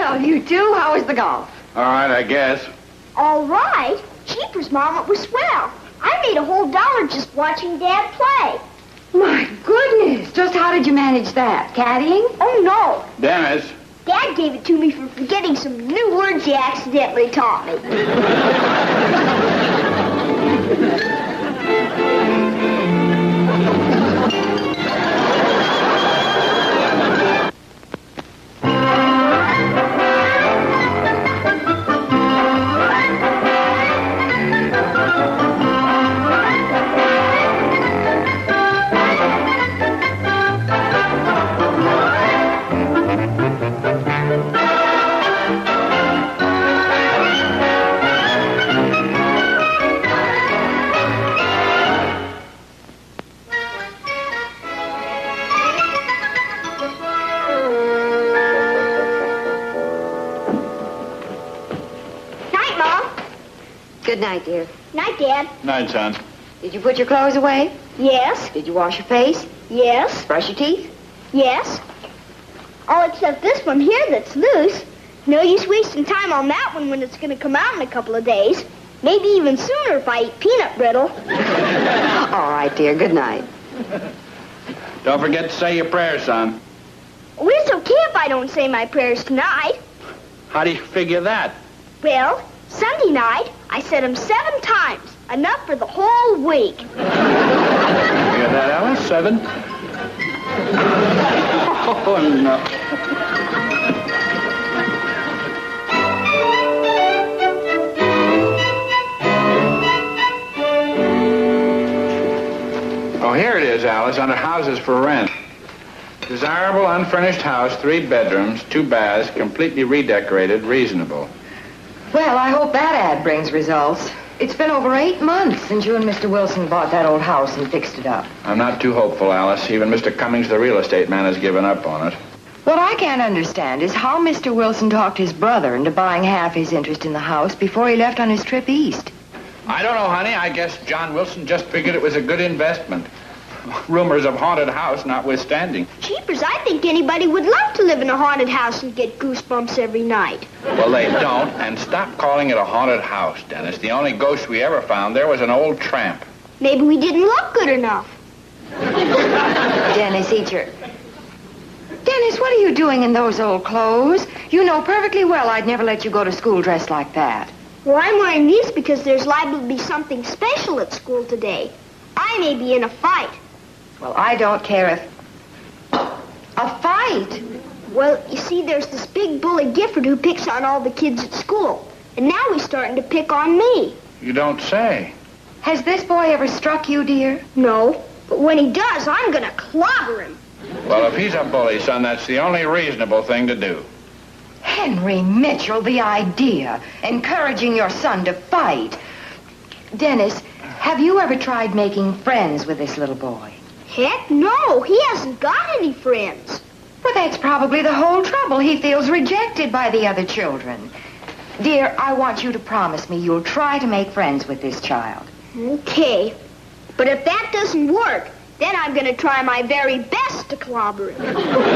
Well, you two, how was the golf? All right, I guess. All right. Jeepers, Mom, it was swell. I made a whole $1 just watching Dad play. My goodness. Just how did you manage that? Caddying? Oh, no. Dennis. Dad gave it to me for forgetting some new words he accidentally taught me. Good night, dear. Night, Dad. Night, son. Did you put your clothes away? Yes. Did you wash your face? Yes. Brush your teeth? Yes. All except this one here that's loose. No use wasting time on that one when it's going to come out in a couple of days. Maybe even sooner if I eat peanut brittle. All right, dear. Good night. Don't forget to say your prayers, son. Oh, it's okay if I don't say my prayers tonight. How do you figure that? Well, Sunday night, I said them 7 times. Enough for the whole week. You hear that, Alice? 7? Oh, no. Oh, here it is, Alice, under houses for rent. Desirable unfurnished house, 3 bedrooms, 2 baths, completely redecorated, reasonable. Well, I hope that ad brings results. It's been over 8 months since you and Mr. Wilson bought that old house and fixed it up. I'm not too hopeful, Alice. Even Mr. Cummings, the real estate man, has given up on it. What I can't understand is how Mr. Wilson talked his brother into buying half his interest in the house before he left on his trip east. I don't know, honey. I guess John Wilson just figured it was a good investment. Rumors of haunted house notwithstanding. Jeepers, I think anybody would love to live in a haunted house and get goosebumps every night. Well, they don't. And stop calling it a haunted house, Dennis. The only ghost we ever found there was an old tramp. Maybe we didn't look good enough. Dennis, eat your... Dennis, what are you doing in those old clothes? You know perfectly well I'd never let you go to school dressed like that. Well, I'm wearing these because there's liable to be something special at school today. I may be in a fight. Well, I don't care if... A fight? Well, you see, there's this big bully Gifford who picks on all the kids at school. And now he's starting to pick on me. You don't say. Has this boy ever struck you, dear? No, but when he does, I'm going to clobber him. Well, if he's a bully, son, that's the only reasonable thing to do. Henry Mitchell, the idea. Encouraging your son to fight. Dennis, have you ever tried making friends with this little boy? Heck no, he hasn't got any friends. Well, that's probably the whole trouble. He feels rejected by the other children. Dear, I want you to promise me you'll try to make friends with this child. Okay. But if that doesn't work, then I'm going to try my very best to clobber him.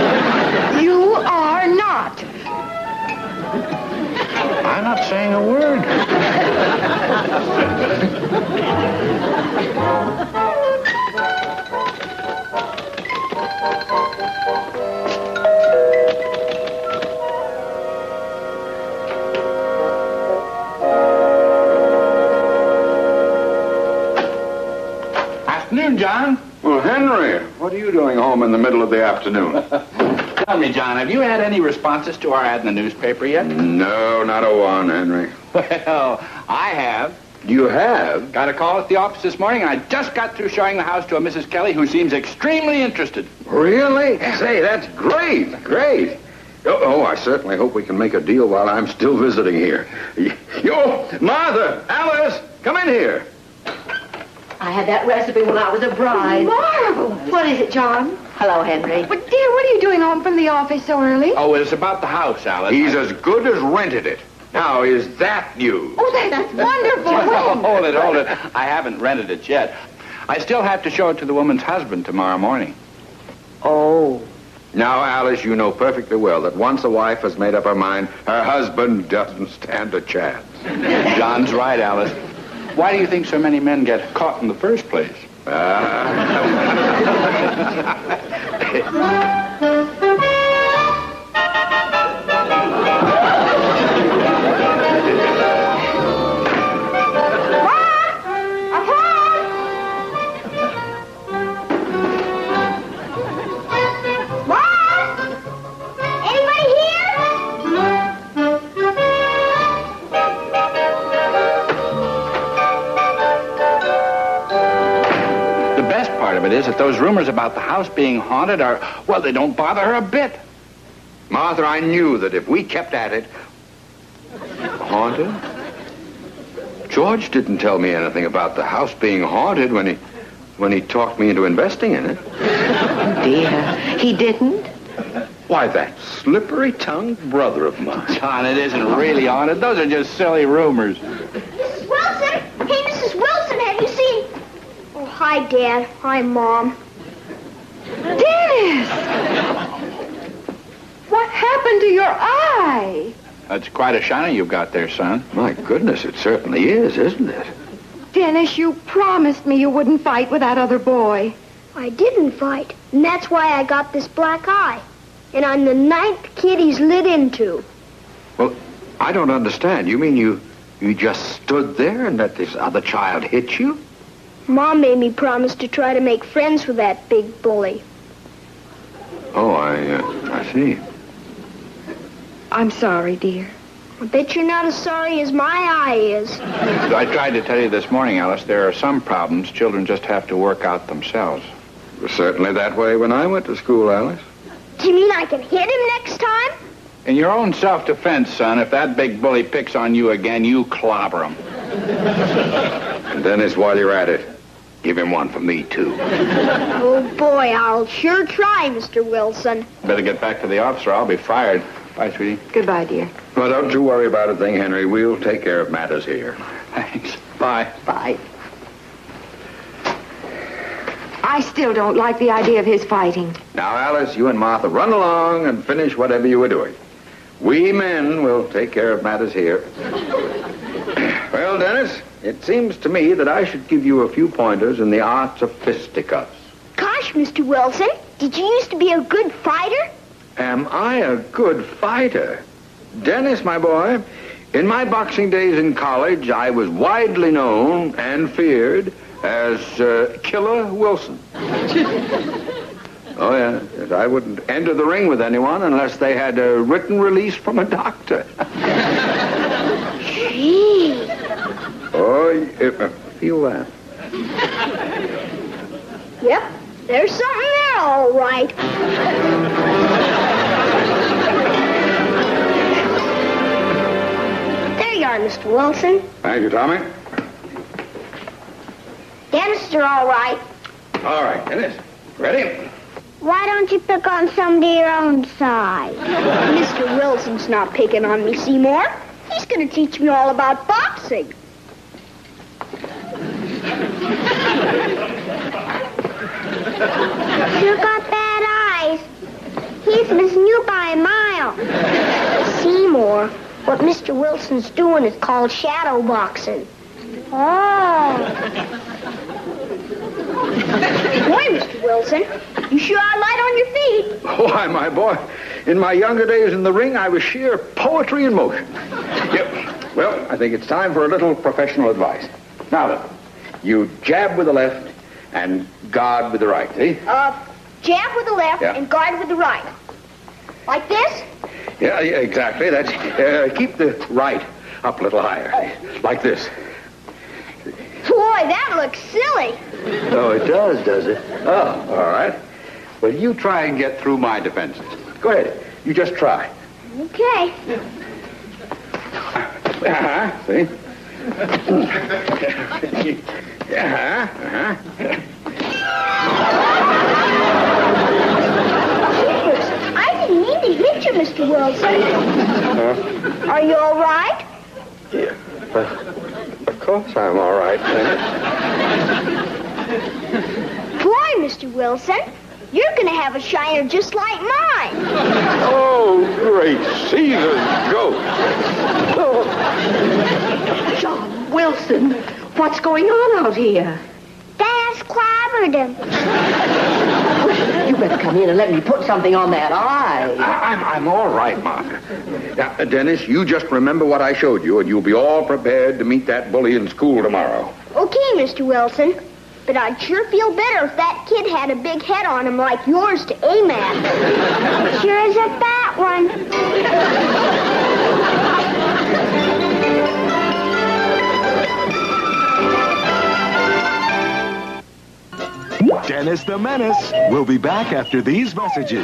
You are not. I'm not saying a word. Afternoon, John. Well, Henry, what are you doing home in the middle of the afternoon? Tell me, John, have you had any responses to our ad in the newspaper yet? No, not a one, Henry. Well, I have. You have? Got a call at the office this morning. I just got through showing the house to a Mrs. Kelly who seems extremely interested. Really? Say, that's great, great. Oh, I certainly hope we can make a deal while I'm still visiting here. Yo, Martha, Alice, come in here. I had that recipe when I was a bride. Marvel! What is it, John? Hello, Henry. But, dear, what are you doing home from the office so early? Oh, it's about the house, Alice. He's as good as rented it. Now, is that you? Oh, that's wonderful. Oh, hold it. I haven't rented it yet. I still have to show it to the woman's husband tomorrow morning. Oh. Now, Alice, you know perfectly well that once a wife has made up her mind, her husband doesn't stand a chance. John's right, Alice. Why do you think so many men get caught in the first place? Is that those rumors about the house being haunted are, well, they don't bother her a bit. Martha, I knew that if we kept at it... Haunted? George didn't tell me anything about the house being haunted when he talked me into investing in it. Dear, he didn't? Why, that slippery-tongued brother of mine. John, it isn't really haunted. Those are just silly rumors. Mrs. Wilson! Hey, Mrs. Wilson, have you seen... Oh, hi, Dad. Hi, Mom. Dennis! What happened to your eye? That's quite a shiner you've got there, son. My goodness, it certainly is, isn't it? Dennis, you promised me you wouldn't fight with that other boy. I didn't fight, and that's why I got this black eye. And I'm the 9th kid he's lit into. Well, I don't understand. You mean you just stood there and let this other child hit you? Mom made me promise to try to make friends with that big bully. Oh, I see. I'm sorry, dear. I bet you're not as sorry as my eye is. I tried to tell you this morning, Alice, there are some problems children just have to work out themselves. It was certainly that way when I went to school, Alice. Do you mean I can hit him next time? In your own self-defense, son, if that big bully picks on you again, you clobber him. And Dennis, while you're at it, give him one for me, too. Oh, boy, I'll sure try, Mr. Wilson. Better get back to the office or I'll be fired. Bye, sweetie. Goodbye, dear. Well, don't you worry about a thing, Henry. We'll take care of matters here. Thanks. Bye. Bye. I still don't like the idea of his fighting. Now, Alice, you and Martha run along and finish whatever you were doing. We men will take care of matters here. Well, Dennis, it seems to me that I should give you a few pointers in the arts of fisticuffs. Gosh, Mr. Wilson, did you used to be a good fighter? Am I a good fighter? Dennis, my boy, in my boxing days in college, I was widely known and feared as Killer Wilson. Oh, yeah. Yes, I wouldn't enter the ring with anyone unless they had a written release from a doctor. Gee. Oh, feel that. Yep, there's something there, all right. There you are, Mr. Wilson. Thank you, Tommy. Dentists are all right. All right, Dennis. Ready? Why don't you pick on somebody your own size? Mr. Wilson's not picking on me, Seymour. He's going to teach me all about boxing. You got bad eyes. He's missing you by a mile. Seymour, what Mr. Wilson's doing is called shadow boxing. Oh. Boy, Mr. Wilson, you sure are light on your feet. Why, my boy, in my younger days in the ring, I was sheer poetry in motion. Yep. Well, I think it's time for a little professional advice. Now then, you jab with the left and guard with the right, see? Jab with the left and guard with the right. Like this? Yeah, exactly. That's keep the right up a little higher. Like this. Boy, that looks silly. Oh, it does it? Oh, all right. Well, you try and get through my defenses. Go ahead. You just try. Okay. See? I didn't mean to hit you, Mr. Wilson. Are you all right? Yeah. Of course I'm all right, Dennis. Boy, Mr. Wilson, you're going to have a shiner just like mine. Oh, great Caesar, go. John Wilson, what's going on out here? Dennis clobbered him. You better come in and let me put something on that eye. I'm all right, Martha. Now, Dennis, you just remember what I showed you, and you'll be all prepared to meet that bully in school tomorrow. Okay, Mr. Wilson. But I'd sure feel better if that kid had a big head on him like yours to aim at. Sure is a fat one. Dennis the Menace will be back after these messages.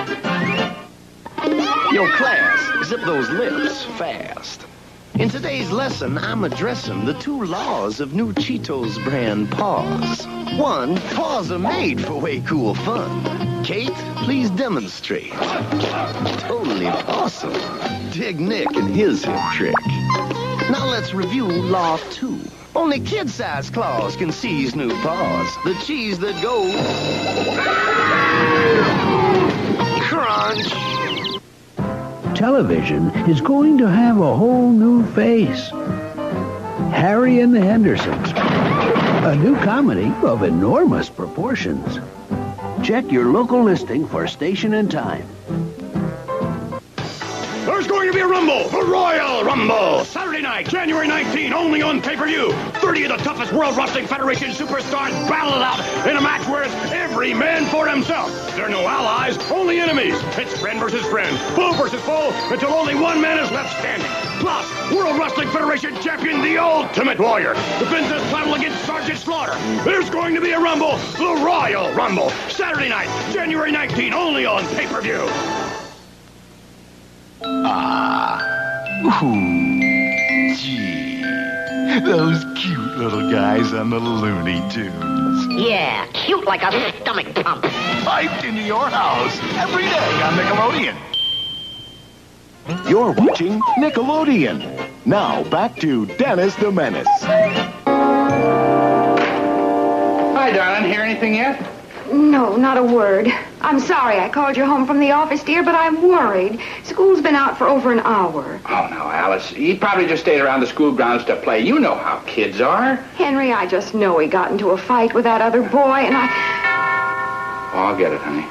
Yo, class, zip those lips fast. In today's lesson, I'm addressing the 2 laws of new Cheetos brand paws. 1, paws are made for way cool fun. Kate, please demonstrate. Totally awesome. Dig Nick and his hip trick. Now let's review law 2. Only kid-sized claws can seize new paws. The cheese that goes... crunch. Television is going to have a whole new face. Harry and the Hendersons. A new comedy of enormous proportions. Check your local listing for station and time. There's going to be a Rumble, the Royal Rumble, Saturday night, January 19, only on pay-per-view. 30 of the toughest World Wrestling Federation superstars battle it out in a match where it's every man for himself. There are no allies, only enemies. It's friend versus friend, foe versus foe, until only one man is left standing. Plus, World Wrestling Federation champion, the Ultimate Warrior, defends his title against Sergeant Slaughter. There's going to be a Rumble, the Royal Rumble, Saturday night, January 19, only on pay-per-view. Ooh, gee. Those cute little guys on the Looney Tunes. Yeah, cute like a stomach pump. Piped into your house every day on Nickelodeon. You're watching Nickelodeon. Now, back to Dennis the Menace. Hi, darling. Hear anything yet? No, not a word. I'm sorry I called you home from the office, dear, but I'm worried. School's been out for over an hour. Oh, no, Alice. He probably just stayed around the school grounds to play. You know how kids are. Henry, I just know he got into a fight with that other boy, and I... Oh, I'll get it, honey.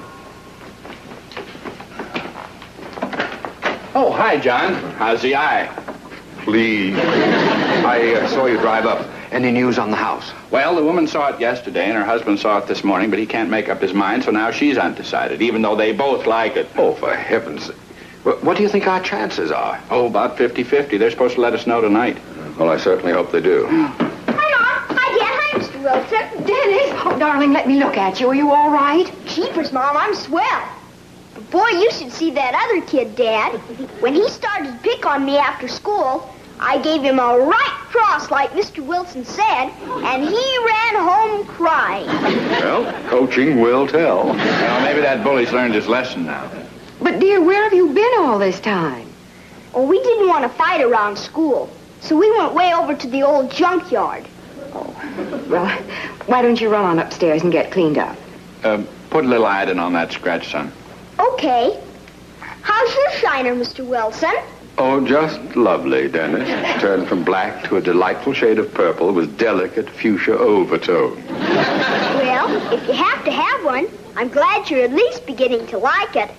Oh, hi, John. How's the eye? Please. I saw you drive up. Any news on the house? Well, the woman saw it yesterday, and her husband saw it this morning, but he can't make up his mind, so now she's undecided, even though they both like it. Oh, for heaven's sake. What do you think our chances are? Oh, about 50-50. They're supposed to let us know tonight. Well, I certainly hope they do. Hi, Mom. Hi, Dad. Hi, Mr. Wilson. Dennis! Oh, darling, let me look at you. Are you all right? Jeepers, Mom, I'm swell. But boy, you should see that other kid, Dad. When he started to pick on me after school, I gave him a right cross like Mr. Wilson said, and he ran home crying. Well, coaching will tell. Well, maybe that bully's learned his lesson now. But, dear, where have you been all this time? Well, we didn't want to fight around school, so we went way over to the old junkyard. Well, why don't you run on upstairs and get cleaned up? Put a little iodine on that scratch, son. Okay. How's your shiner, Mr. Wilson? Oh, just lovely, Dennis. Turned from black to a delightful shade of purple with delicate fuchsia overtone. Well, if you have to have one, I'm glad you're at least beginning to like it.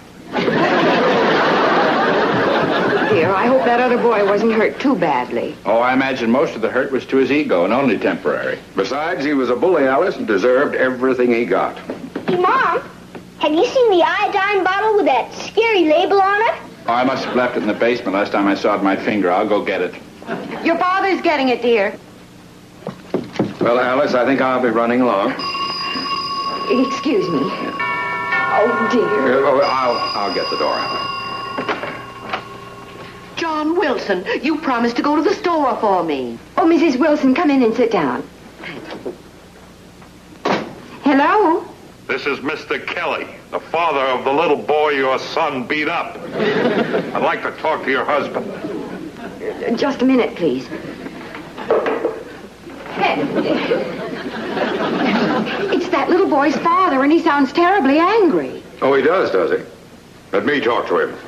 Dear, I hope that other boy wasn't hurt too badly. Oh, I imagine most of the hurt was to his ego and only temporary. Besides, he was a bully, Alice, and deserved everything he got. Hey, Mom, have you seen the iodine bottle with that scary label on it? Oh, I must have left it in the basement last time I sawed my finger. I'll go get it. Your father's getting it, dear. Well, Alice, I think I'll be running along. Excuse me. Oh, dear. I'll get the door, Alice. John Wilson, you promised to go to the store for me. Oh, Mrs. Wilson, come in and sit down. Hello? This is Mr. Kelly, the father of the little boy your son beat up. I'd like to talk to your husband. Just a minute, please. It's that little boy's father, and he sounds terribly angry. Oh, he does he? Let me talk to him.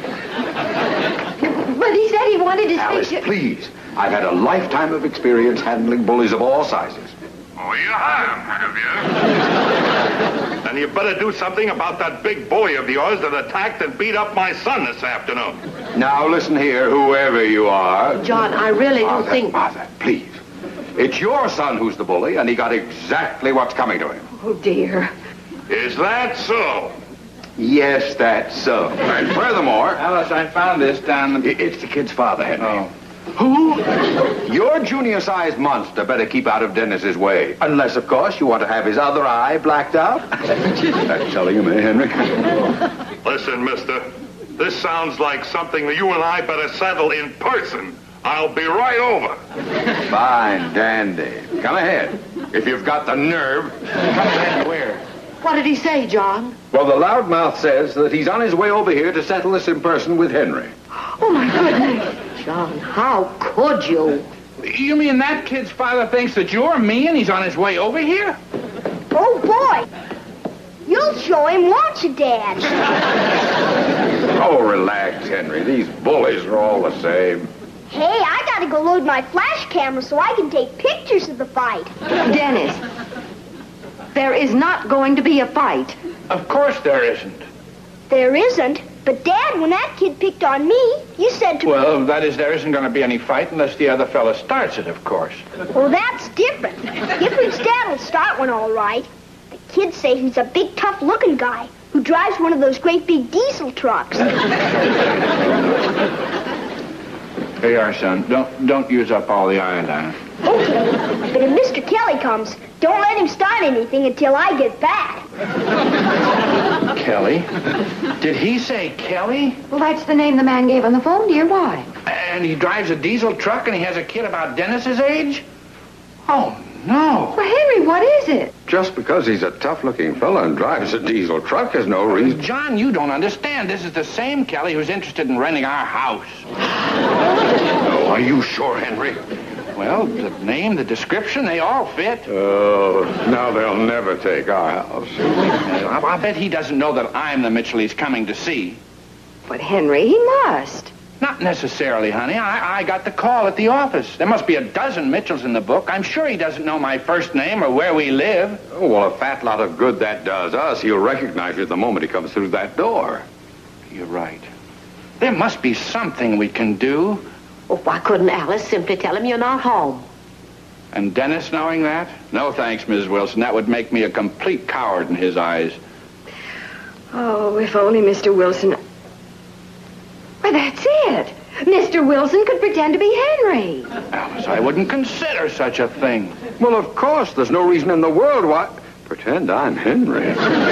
But he said he wanted to Alice, speak to... please. I've had a lifetime of experience handling bullies of all sizes. Oh, you have you? Then you better do something about that big bully of yours that attacked and beat up my son this afternoon. Now, listen here, whoever you are. John, I really don't think... Martha, please. It's your son who's the bully, and he got exactly what's coming to him. Oh, dear. Is that so? Yes, that's so. And furthermore... Alice, I found this down the... It's the kid's father, Henry. Oh. Who? Your junior-sized monster better keep out of Dennis's way. Unless, of course, you want to have his other eye blacked out. That's telling him, Henry. Listen, mister. This sounds like something that you and I better settle in person. I'll be right over. Fine, dandy. Come ahead. If you've got the nerve. Come ahead, where? What did he say, John? Well, the loudmouth says that he's on his way over here to settle this in person with Henry. Oh, my goodness. John, how could you? You mean that kid's father thinks that you're me and he's on his way over here? Oh, boy. You'll show him, won't you, Dad? Oh, relax, Henry. These bullies are all the same. Hey, I gotta go load my flash camera so I can take pictures of the fight. Dennis, there is not going to be a fight. Of course there isn't. There isn't. But, Dad, when that kid picked on me, you said to... Well, that is, there isn't going to be any fight unless the other fella starts it, of course. Well, that's different. Gifford's dad will start one all right. The kids say he's a big, tough-looking guy who drives one of those great big diesel trucks. Here you are, son. Don't use up all the iodine. Okay, but if Mr. Kelly comes, don't let him start anything until I get back. Kelly? Did he say Kelly? Well, that's the name the man gave on the phone, dear. Why? And he drives a diesel truck and he has a kid about Dennis's age? Oh, no. Well, Henry, what is it? Just because he's a tough-looking fella and drives a diesel truck is no reason... John, you don't understand. This is the same Kelly who's interested in renting our house. Oh, are you sure, Henry? Well, the name, the description, they all fit. Oh, now they'll never take our house. I bet he doesn't know that I'm the Mitchell he's coming to see. But, Henry, he must. Not necessarily, honey. I got the call at the office. There must be a dozen Mitchells in the book. I'm sure he doesn't know my first name or where we live. Oh, well, a fat lot of good that does us. He'll recognize you the moment he comes through that door. You're right. There must be something we can do. Well, why couldn't Alice simply tell him you're not home? And Dennis knowing that? No thanks, Mrs. Wilson. That would make me a complete coward in his eyes. Oh, if only Mr. Wilson... Well, that's it. Mr. Wilson could pretend to be Henry. Alice, I wouldn't consider such a thing. Well, of course. There's no reason in the world why... Pretend I'm Henry.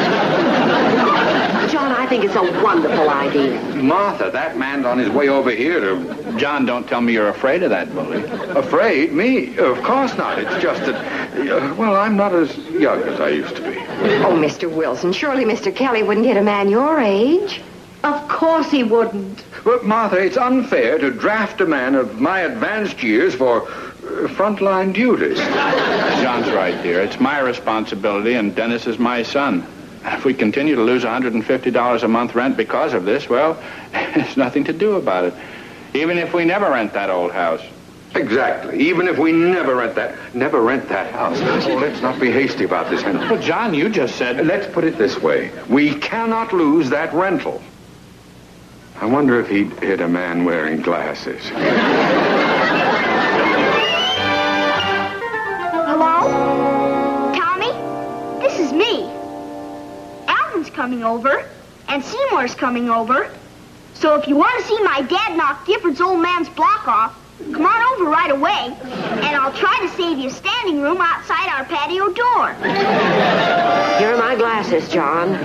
John, I think it's a wonderful idea. Martha, that man's on his way over here to... John, don't tell me you're afraid of that bully. Afraid? Me? Of course not. It's just that... well, I'm not as young as I used to be. Oh, Mr. Wilson, surely Mr. Kelly wouldn't hit a man your age. Of course he wouldn't. But, Martha, it's unfair to draft a man of my advanced years for frontline duties. John's right, dear. It's my responsibility, and Dennis is my son. If we continue to lose $150 a month rent because of this, well, there's nothing to do about it. Even if we never rent that old house. Exactly. Even if we never rent that house. Oh, let's not be hasty about this, Henry. Well, John, you just said... Let's put it this way. We cannot lose that rental. I wonder if he'd hit a man wearing glasses. Hello? Tommy? This is me. Alvin's coming over, and Seymour's coming over. So if you want to see my dad knock Gifford's old man's block off, come on over right away, and I'll try to save you a standing room outside our patio door. Here are my glasses, John.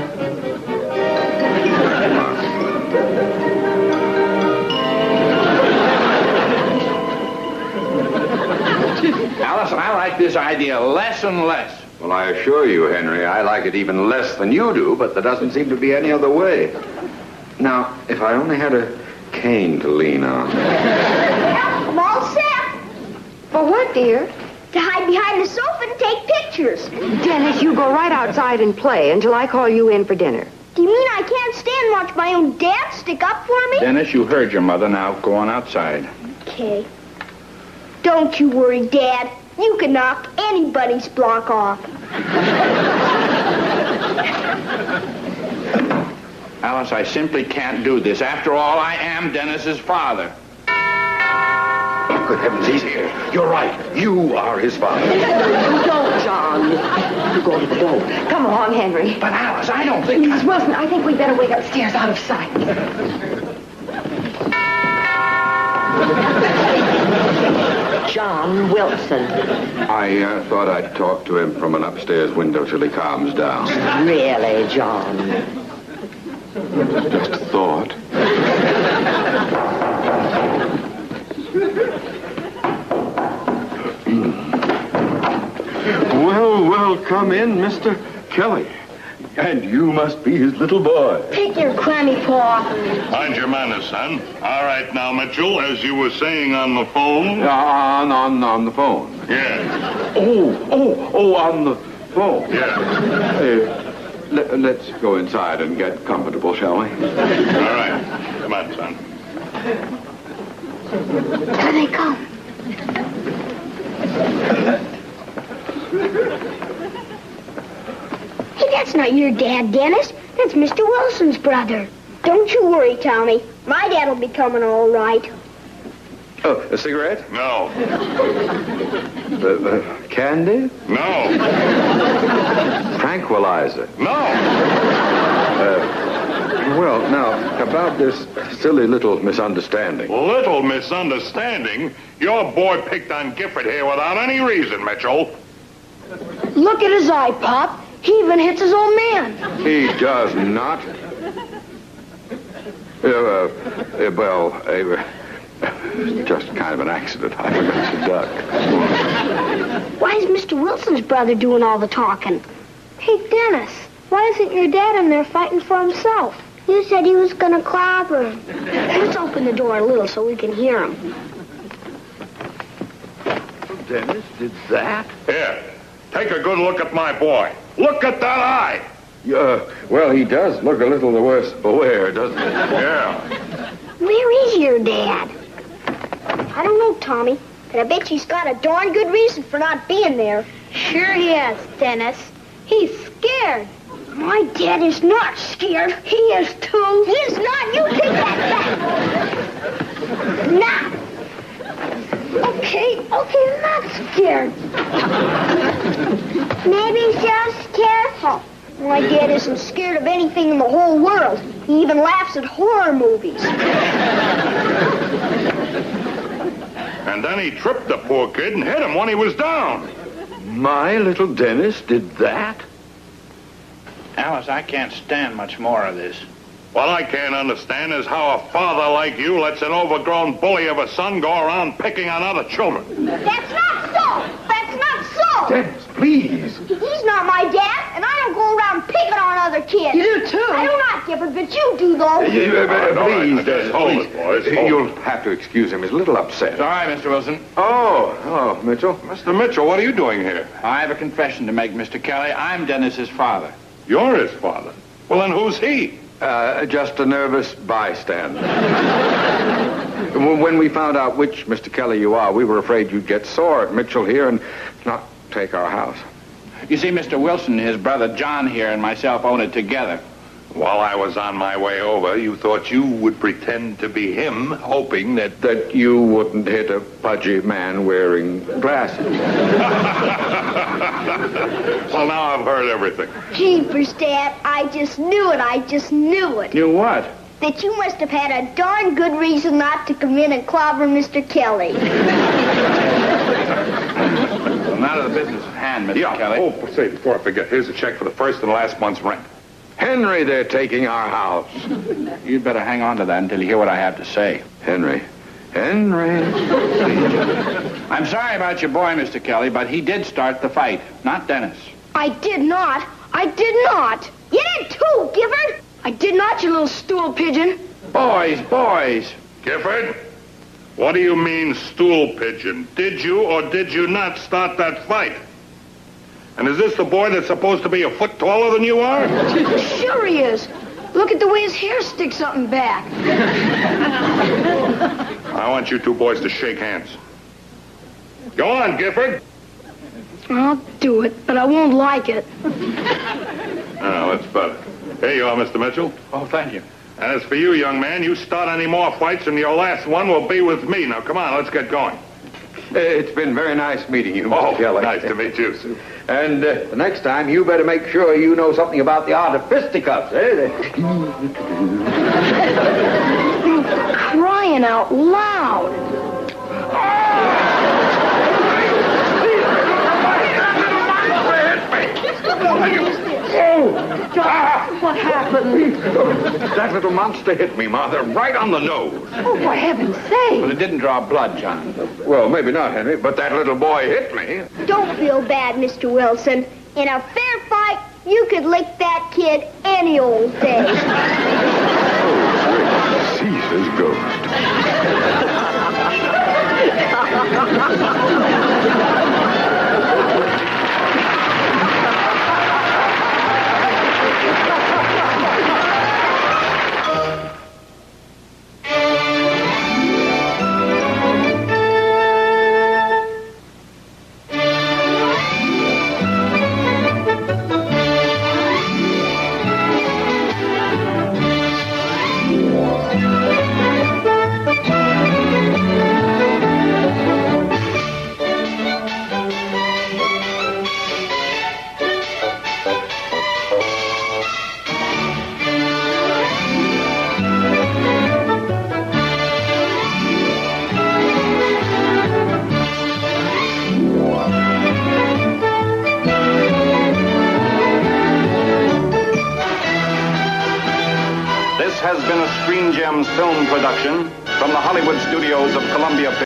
Alice, I like this idea less and less. Well, I assure you, Henry, I like it even less than you do, but there doesn't seem to be any other way. Now, if I only had a cane to lean on. I'm all set. For what, dear? To hide behind the sofa and take pictures. Dennis, you go right outside and play until I call you in for dinner. Do you mean I can't stand and watch my own dad stick up for me? Dennis, you heard your mother. Now go on outside. Okay. Don't you worry, Dad. You can knock anybody's block off. Alice, I simply can't do this. After all, I am Dennis's father. Good heavens, he's here. You're right. You are his father. Don't, John. You go to the door. Come along, Henry. But Alice, I don't think... Mrs. Wilson, I think we'd better wait upstairs out of sight. John Wilson. I thought I'd talk to him from an upstairs window till he calms down. Really, John? Just a thought. Well, come in, Mr. Kelly. And you must be his little boy. Take your clammy paw. Mind your manners, son. All right, now, Mitchell, as you were saying on the phone... On the phone. Yeah. Oh, on the phone. Yeah. Let's go inside and get comfortable, shall we? All right. Come on, son. There they come. Hey, that's not your dad, Dennis. That's Mr. Wilson's brother. Don't you worry, Tommy. My dad'll be coming all right. Oh, a cigarette? No. Candy? No. Tranquilizer? No. Well, now, about this silly little misunderstanding. Little misunderstanding? Your boy picked on Gifford here without any reason, Mitchell. Look at his eye, Pop. He even hits his old man. He does not. Just kind of an accident. I forgot to duck. Why is Mr. Wilson's brother doing all the talking? Hey, Dennis, why isn't your dad in there fighting for himself? You said he was going to clobber him. Let's open the door a little so we can hear him. Dennis did that? Here, take a good look at my boy. Look at that eye. Well, he does look a little the worse for wear, doesn't he? Yeah. Where is your dad? I don't know, Tommy, but I bet he's got a darn good reason for not being there. Sure he has, Dennis. He's scared. My dad is not scared. He is too. He is not. You take that back. Now. Okay, I'm not scared. Maybe just careful. My dad isn't scared of anything in the whole world. He even laughs at horror movies. And then he tripped the poor kid and hit him when he was down. My little Dennis did that? Alice, I can't stand much more of this. What I can't understand is how a father like you lets an overgrown bully of a son go around picking on other children. That's not so. That's not so. Dennis, please. He's not my dad, and I don't go around picking on other kids. You do, too. I do not, Gifford, but you do, though. Please, Dennis, hold please. it, boys. Hold You'll have to excuse him. He's a little upset. All right, Mr. Wilson. Oh, hello, Mitchell. Mr. Mitchell, what are you doing here? I have a confession to make, Mr. Kelly. I'm Dennis's father. You're his father. Well, then who's he? Just a nervous bystander. When we found out which Mr. Kelly you are, we were afraid you'd get sore at Mitchell here and not take our house. You see, Mr. Wilson, his brother John here, and myself own it together. While I was on my way over, you thought you would pretend to be him, hoping that... That you wouldn't hit a pudgy man wearing glasses. Well, now I've heard everything. Jeepers, Dad, I just knew it. I just knew it. Knew what? That you must have had a darn good reason not to come in and clobber Mr. Kelly. Well, now to the business at hand, Mr. Kelly. Oh, say, before I forget, here's a check for the first and last month's rent. Henry, they're taking our house. You'd better hang on to that until you hear what I have to say. Henry. I'm sorry about your boy, Mr. Kelly, but he did start the fight, not Dennis. I did not. I did not. You did too, Gifford. I did not, you little stool pigeon. Boys. Gifford, What do you mean, stool pigeon? Did you or did you not start that fight? And is this the boy that's supposed to be a foot taller than you are? Sure he is. Look at the way his hair sticks up and back. I want you two boys to shake hands. Go on, Gifford. I'll do it, but I won't like it. Oh, that's better. Here you are, Mr. Mitchell. Oh, thank you. And as for you, young man, you start any more fights and your last one will be with me. Now, come on, let's get going. It's been very nice meeting you, Mr. Kelly. Nice to meet you, Sue. And the next time, you better make sure you know something about the art of fisticuffs, eh? Crying out loud. John, what happened? That little monster hit me, Martha, right on the nose. Oh, for heaven's sake. But it didn't draw blood, John. Well, maybe not, Henry, but that little boy hit me. Don't feel bad, Mr. Wilson. In a fair fight, you could lick that kid any old day. Caesar's ghost. This has been a Screen Gems film production from the Hollywood studios of Columbia Pictures.